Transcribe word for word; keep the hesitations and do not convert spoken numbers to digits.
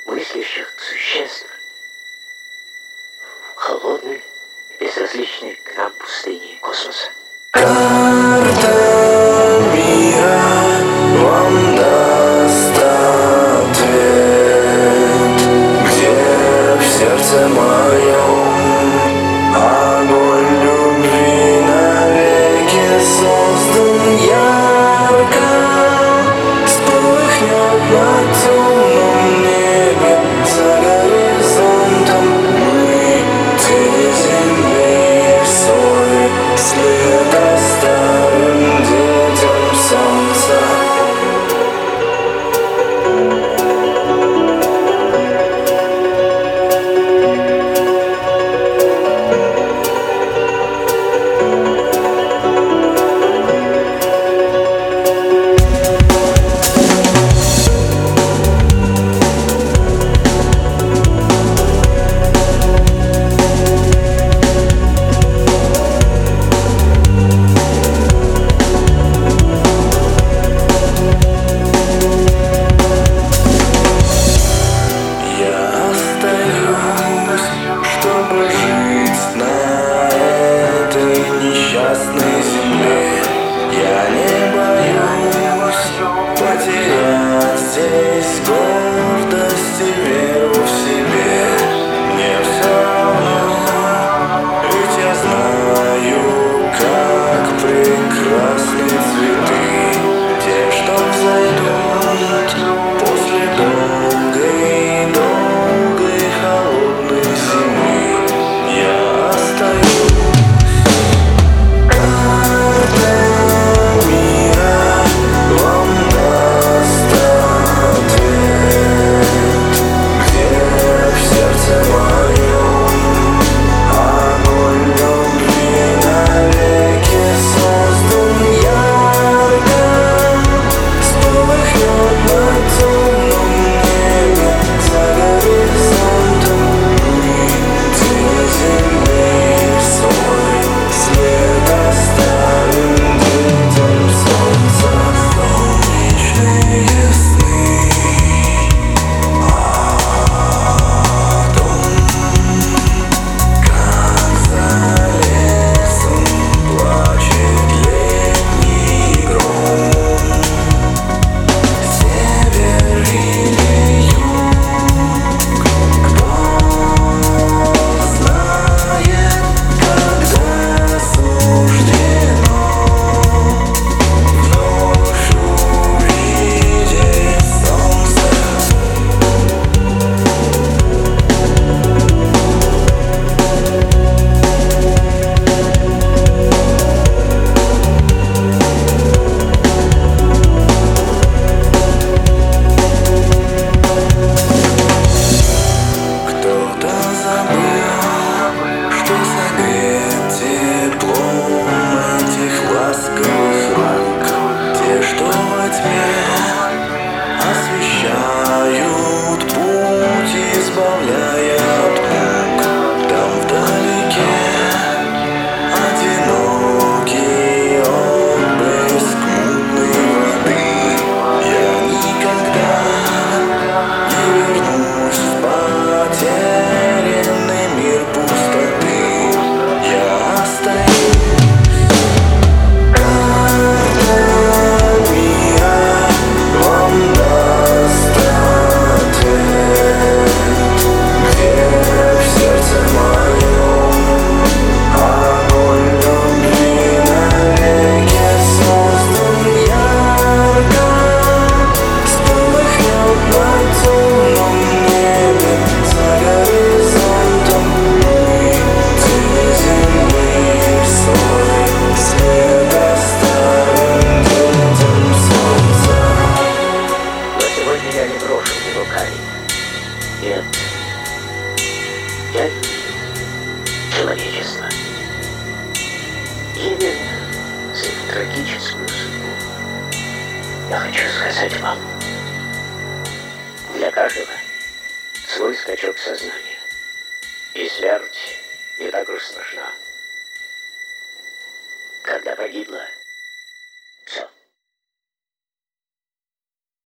мыслящих существ в холодной, безразличной к нам пустыне космоса. Карта мира вам даст ответ, где в сердце моем огонь любви навеки создан ярко, вспыхнет на темном небе за горизонтом. Мы тени земли свой след оставим детям солнца. Чтобы жить на этой несчастной земле, я не боюсь потерять здесь гордость и веру в себе. Мне все равно, ведь я знаю, как прекрасны цветы, те, что взойдут после долгой, долгой холодной зимы. Я остаюсь. Карта мира вам даст ответ, где в сердце моем огонь любви навеки создан ярко, вспыхнет на темном небе за горизонтом. Мы тени земли свой след оставим детям солнца. Солнечные сны о том, как за лесом плачет летний гром. Север или юг, кто знает, когда суждено вновь увидеть солнце. Кто-то забыл, что согрет теплом этих ласковых рук, те, что во тьме освещают путь, избавляя от мук. Там вдалеке одинокий отблеск мутной воды. Я никогда не вернусь в потерянный мир пустоты. Я остаюсь. Карта мира вам даст ответ, где в сердце моем огонь любви навеки создан ярко, вспыхнет на темном небе за горизонтом. Мы тени земли свой след оставим детям солнца. Но сегодня я не брошу его камень. Нет, я люблю человечество. Именно за их трагическую судьбу я хочу сказать вам: для каждого свой скачок сознания, и смерть не так уж страшна. Когда погибла